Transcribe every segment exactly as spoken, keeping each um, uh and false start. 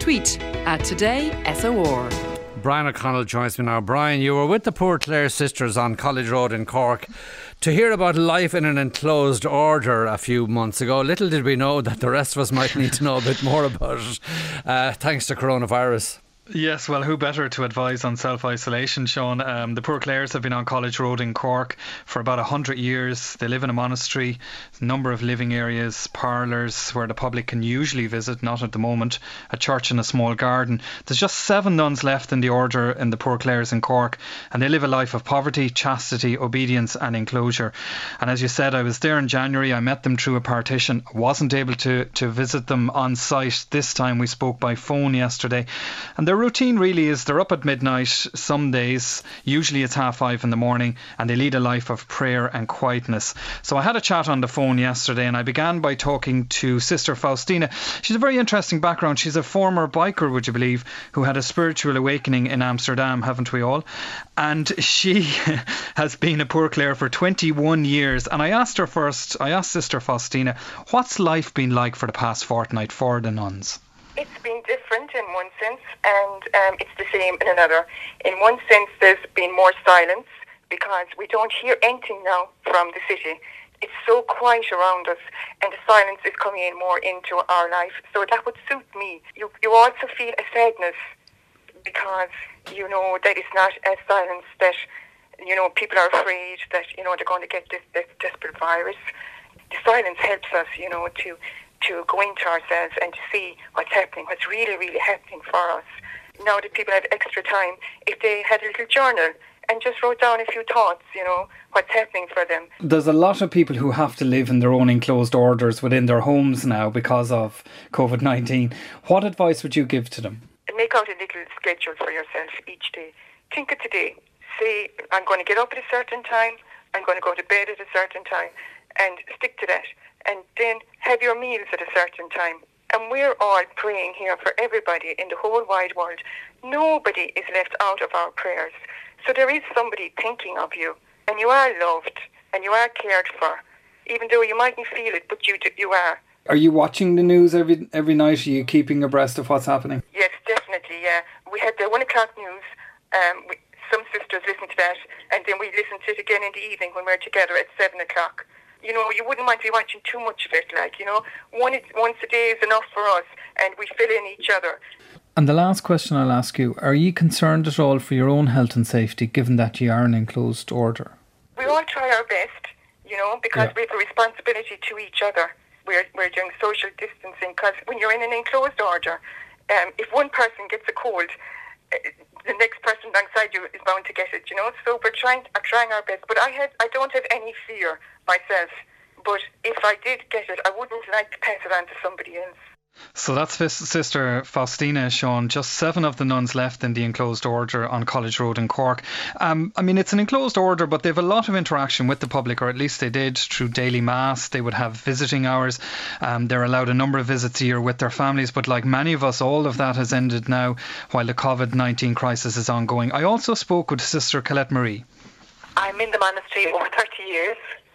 tweet at Today S O R. Brian O'Connell joins me now. Brian, you were with the Poor Clare Sisters on College Road in Cork to hear about life in an enclosed order a few months ago. Little did we know that the rest of us might need to know a bit more about it, uh, thanks to coronavirus. Yes, well, who better to advise on self-isolation, Sean? Um, the Poor Clares have been on College Road in Cork for about one hundred years. They live in a monastery, a number of living areas, parlours where the public can usually visit, not at the moment, a church and a small garden. There's just seven nuns left in the order in the Poor Clares in Cork, and they live a life of poverty, chastity, obedience and enclosure. And as you said, I was there in January. I met them through a partition. I wasn't able to, to visit them on site this time. We spoke by phone yesterday. And they're routine really is they're up at midnight some days, usually it's half five in the morning, and they lead a life of prayer and quietness. So I had a chat on the phone yesterday, and I began by talking to Sister Faustina. She's a very interesting background. She's a former biker, would you believe, who had a spiritual awakening in Amsterdam, haven't we all? And she has been a Poor Clare for twenty-one years. And I asked her first, I asked Sister Faustina, what's life been like for the past fortnight for the nuns? It's been different in one sense, and um, it's the same in another. In one sense, there's been more silence because we don't hear anything now from the city. It's so quiet around us, and the silence is coming in more into our life. So that would suit me. You, you also feel a sadness because you know that it's not a silence that, you know, people are afraid that, you know, they're going to get this, this desperate virus. The silence helps us, you know, to to go into ourselves and to see what's happening, what's really, really happening for us. Now that people have extra time, if they had a little journal and just wrote down a few thoughts, you know, what's happening for them. There's a lot of people who have to live in their own enclosed orders within their homes now because of covid nineteen. What advice would you give to them? Make out a little schedule for yourself each day. Think of today. Say, I'm going to get up at a certain time, I'm going to go to bed at a certain time, and stick to that. And then have your meals at a certain time. And we're all praying here for everybody in the whole wide world. Nobody is left out of our prayers. So there is somebody thinking of you. And you are loved. And you are cared for. Even though you mightn't feel it, but you do, you are. Are you watching the news every every night? Are you keeping abreast of what's happening? Yes, definitely, yeah. We had the one o'clock news. Um, we, some sisters listen to that. And then we listen to it again in the evening when we're together at seven o'clock. You know, you wouldn't want to be watching too much of it, like, you know. One once a day is enough for us, and we fill in each other. And the last question I'll ask you, are you concerned at all for your own health and safety, given that you are an enclosed order? We all try our best, you know, because yeah. we have a responsibility to each other. We're, we're doing social distancing, because when you're in an enclosed order, um, if one person gets a cold, uh, the next person alongside you is bound to get it, you know. So we're trying, are trying our best. But I had, I don't have any fear myself. But if I did get it, I wouldn't like to pass it on to somebody else. So that's Sister Faustina, Sean. Just seven of the nuns left in the enclosed order on College Road in Cork. Um, I mean, it's an enclosed order, but they have a lot of interaction with the public, or at least they did through daily mass. They would have visiting hours. Um, they're allowed a number of visits a year with their families. But like many of us, all of that has ended now while the covid nineteen crisis is ongoing. I also spoke with Sister Colette Marie. I'm in the monastery over thirty years.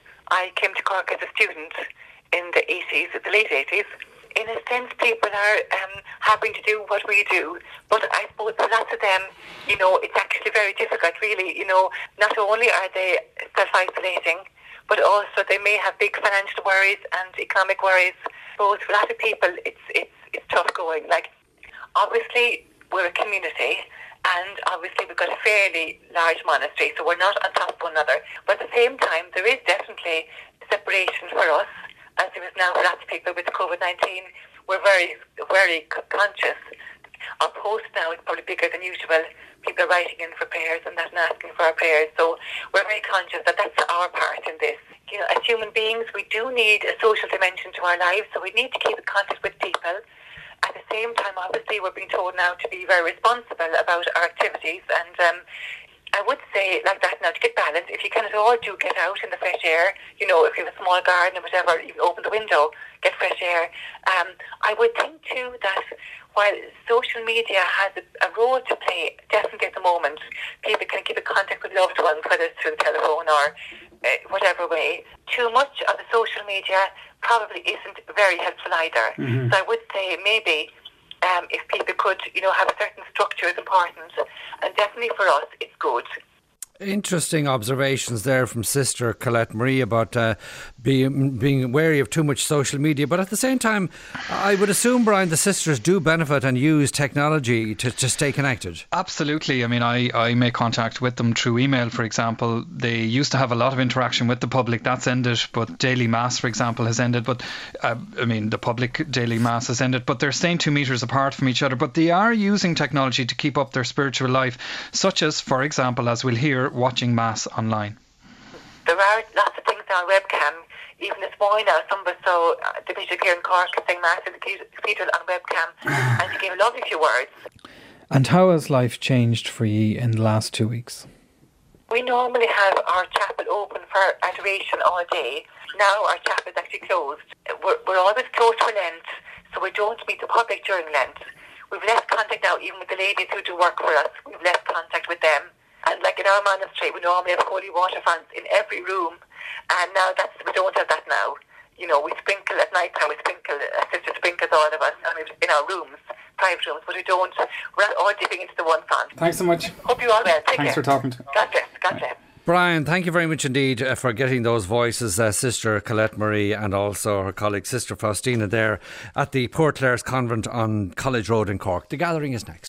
I came to Cork as a student in the eighties, the late eighties. In a sense, people are um, having to do what we do, but I suppose for lots of them, you know, it's actually very difficult, really. You know, not only are they self-isolating, but also they may have big financial worries and economic worries. So for a lot of people, it's it's it's tough going. Like, obviously, we're a community, and obviously we've got a fairly large monastery, so we're not on top of one another. But at the same time, there is definitely separation for us, as there is now for lots of people with covid nineteen. We're very, very conscious. Our post now is probably bigger than usual. People are writing in for prayers and that and asking for our prayers. So we're very conscious that that's our part in this. You know, as human beings, we do need a social dimension to our lives, so we need to keep in contact with people. At the same time, obviously, we're being told now to be very responsible about our activities. And um, I would say, like that now, to get balance, if you can at all do get out in the fresh air, you know, if you have a small garden or whatever, you open the window, get fresh air. Um, I would think too that while social media has a, a role to play, definitely at the moment, people can keep in contact with loved ones, whether it's through the telephone or uh, whatever way. Too much of the social media probably isn't very helpful either. Mm-hmm. So I would say maybe um, if people could, you know, have a certain structure is important. And definitely for us, it's good. Interesting observations there from Sister Colette Marie about uh, being being wary of too much social media. But at the same time, I would assume, Brian, the sisters do benefit and use technology to, to stay connected. Absolutely. I mean, I, I make contact with them through email, for example. They used to have a lot of interaction with the public. That's ended. But daily mass, for example, has ended. But uh, I mean, the public daily mass has ended. But they're staying two metres apart from each other. But they are using technology to keep up their spiritual life, such as, for example, as we'll hear, watching Mass online. There are lots of things on webcam. Even this morning now, some of us saw uh, the bishop here in Cork saying Mass in the cathedral on webcam, and he gave a lovely few words. And how has life changed for you in the last two weeks? We normally have our chapel open for adoration all day. Now our chapel is actually closed. We're, we're always closed for Lent, so we don't meet the public during Lent. We've less contact now, even with the ladies who do work for us. We've less contact with them. And like in our monastery, we normally have holy water fountains in every room, and now that's we don't have that now. You know, we sprinkle at night time. We sprinkle, a sister sprinkles all of us I mean, in our rooms, private rooms, but we don't. We're not all dipping into the one fountain. Thanks so much. Hope you all well. Take Thanks care. for talking to me. God bless. God bless. Brian, thank you very much indeed uh, for getting those voices, uh, Sister Colette Marie and also her colleague Sister Faustina there at the Poor Clare's Convent on College Road in Cork. The gathering is next.